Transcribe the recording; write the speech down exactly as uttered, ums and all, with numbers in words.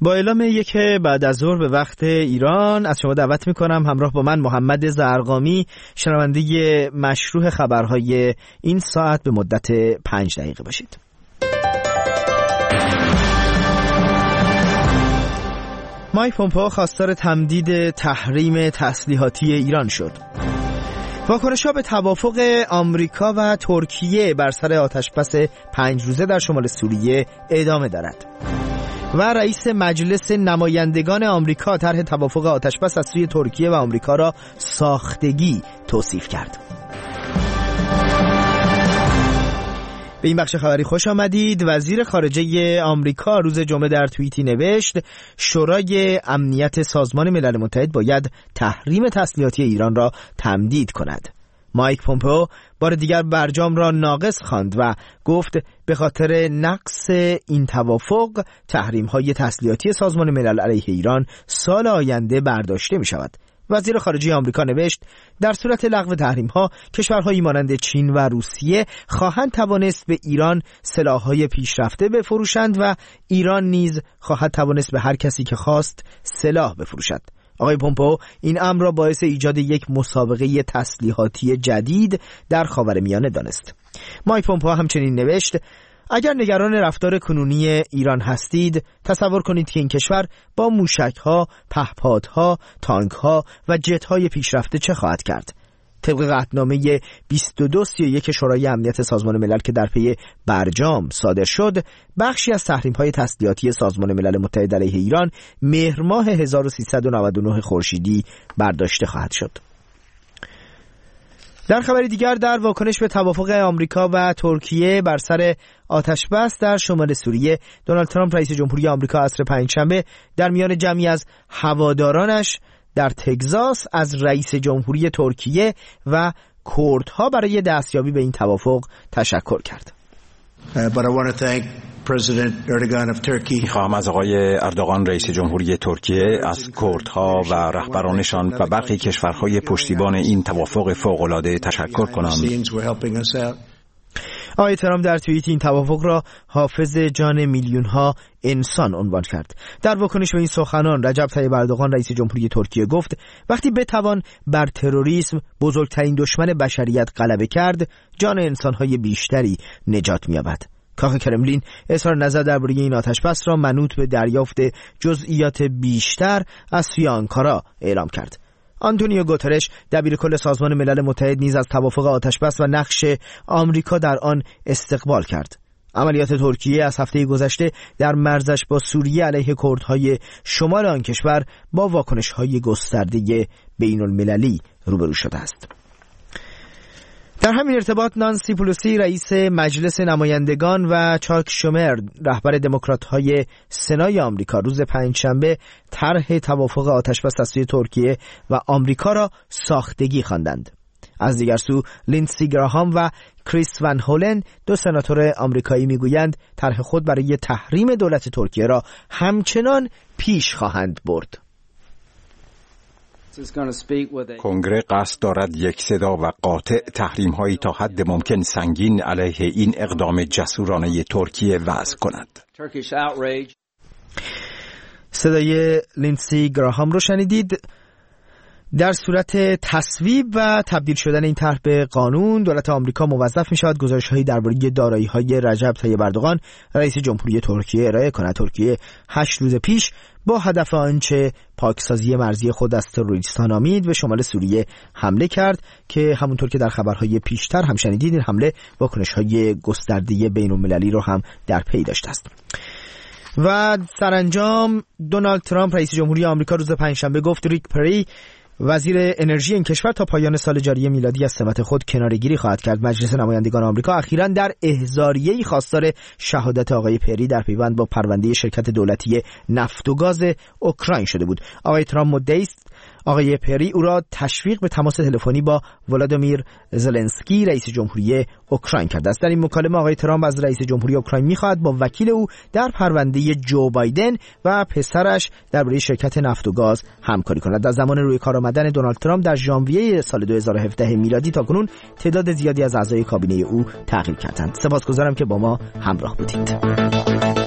با اعلام یک بعد از ظهر به وقت ایران از شما دعوت میکنم همراه با من محمد زرقامی شنونده مشروع خبرهای این ساعت به مدت پنج دقیقه باشید. مایک پومپئو خواستار تمدید تحریم تسلیحاتی ایران شد. واکنش‌ها به توافق آمریکا و ترکیه بر سر آتشبس پنج روزه در شمال سوریه ادامه دارد. و رئیس مجلس نمایندگان آمریکا طرح توافق آتشبس از سوی ترکیه و آمریکا را ساختگی توصیف کرد. به این بخش خبری خوش آمدید. وزیر خارجه آمریکا روز جمعه در توییتی نوشت شورای امنیت سازمان ملل متحد باید تحریم تسلیحاتی ایران را تمدید کند. مایک پومپئو بار دیگر برجام را ناقص خواند و گفت به خاطر نقص این توافق تحریم‌های تسلیحاتی سازمان ملل علیه ایران سال آینده برداشته می شود. وزیر خارجه آمریکا نوشت در صورت لغو تحریم‌ها کشورهایی مانند چین و روسیه خواهند توانست به ایران سلاح‌های پیشرفته بفروشند و ایران نیز خواهد توانست به هر کسی که خواست سلاح بفروشد. آقای پومپئو این امر را باعث ایجاد یک مسابقه تسلیحاتی جدید در خاورمیانه دانست. مایک پومپئو همچنین نوشت اگر نگران رفتار کنونی ایران هستید تصور کنید که این کشور با موشک‌ها، پهپادها، تانک‌ها و جت‌های پیشرفته چه خواهد کرد. طبق قطعنامه بیست و دو سی و یک شورای امنیت سازمان ملل که در پی برجام صادر شد، بخشی از تحریم‌های تسلیحاتی سازمان ملل متحد علیه ایران مهر ماه هزار و سیصد و نود و نه خورشیدی برداشته خواهد شد. در خبری دیگر در واکنش به توافق آمریکا و ترکیه بر سر آتشبس در شمال سوریه، دونالد ترامپ رئیس جمهوری آمریکا عصر پنجشنبه در میان جمعی از هوادارانش در تگزاس از رئیس جمهوری ترکیه و کردها برای دستیابی به این توافق تشکر کرد. می‌خواهم از آقای اردوغان رئیس جمهوری ترکیه، از کردها و رهبرانشان و برخی کشورهای پشتیبان این توافق فوق‌العاده تشکر کنم. آقای ترامپ در توییت این توافق را حافظ جان میلیون‌ها انسان عنوان کرد. در واکنش به این سخنان رجب طیب اردوغان رئیس جمهوری ترکیه گفت وقتی بتوان بر تروریسم بزرگترین دشمن بشریت غلبه کرد، جان انسان‌های بیشتری نجات می‌یابد. کاخ کرملین اظهار نظر درباره این آتشبس را منوط به دریافت جزئیات بیشتر از سوی آنکارا اعلام کرد. آنتونیو گوترش دبیرکل سازمان ملل متحد نیز از توافق آتشبس و نقش آمریکا در آن استقبال کرد. عملیات ترکیه از هفته گذشته در مرزش با سوریه علیه کردهای شمال آن کشور با واکنش‌های گسترده بین‌المللی روبرو شده است. در همین ارتباط نانسی پلوسی رئیس مجلس نمایندگان و چاک شومر رهبر دموکرات‌های سنای آمریکا روز پنجشنبه طرح توافق آتشبس از سوی ترکیه و آمریکا را ساختگی خواندند. از دیگر سو لیندسی گراهام و کریس ون هولن دو سناتور آمریکایی میگویند طرح خود برای تحریم دولت ترکیه را همچنان پیش خواهند برد. کنگره قصد دارد یک صدا و قاطع تحریم‌هایی تا حد ممکن سنگین علیه این اقدام جسورانه ترکیه وضع کند. صدای لیندسی گراهام رو شنیدید. در صورت تصویب و تبدیل شدن این طرح به قانون، دولت آمریکا موظف می شود گزارش‌هایی درباره دارایی‌های رجب طیب اردوغان رئیس جمهوری ترکیه ارائه کند. ترکیه هشت روز پیش با هدف آنچه پاکسازی مرزی خود از تروریستان نامید به شمال سوریه حمله کرد که همونطور که در خبرهای پیشتر هم شنیدید این حمله واکنش‌های گسترده بین‌المللی رو هم در پی داشته است. و سرانجام دونالد ترامپ رئیس جمهوری آمریکا روز پنجشنبه گفت ریک پری وزیر انرژی این کشور تا پایان سال جاری میلادی از سمت خود کناره‌گیری خواهد کرد. مجلس نمایندگان آمریکا اخیراً در احضاریه‌ای خواستار شهادت آقای پری در پیوند با پرونده شرکت دولتی نفت و گاز اوکراین شده بود. آقای ترامپ مدعی است آقای پری او را تشویق به تماس تلفنی با ولادیمیر زلنسکی رئیس جمهوری اوکراین کرده است. در این مکالمه آقای ترامپ از رئیس جمهوری اوکراین می‌خواهد با وکیل او در پرونده جو بایدن و پسرش درباره شرکت نفت و گاز همکاری کند. در زمان روی کار آمدن دونالد ترامپ در ژانویه سال دو هزار و هفده میلادی تاکنون تعداد زیادی از اعضای کابینه او تغییر کردند. سپاسگزارم که با ما همراه بودید.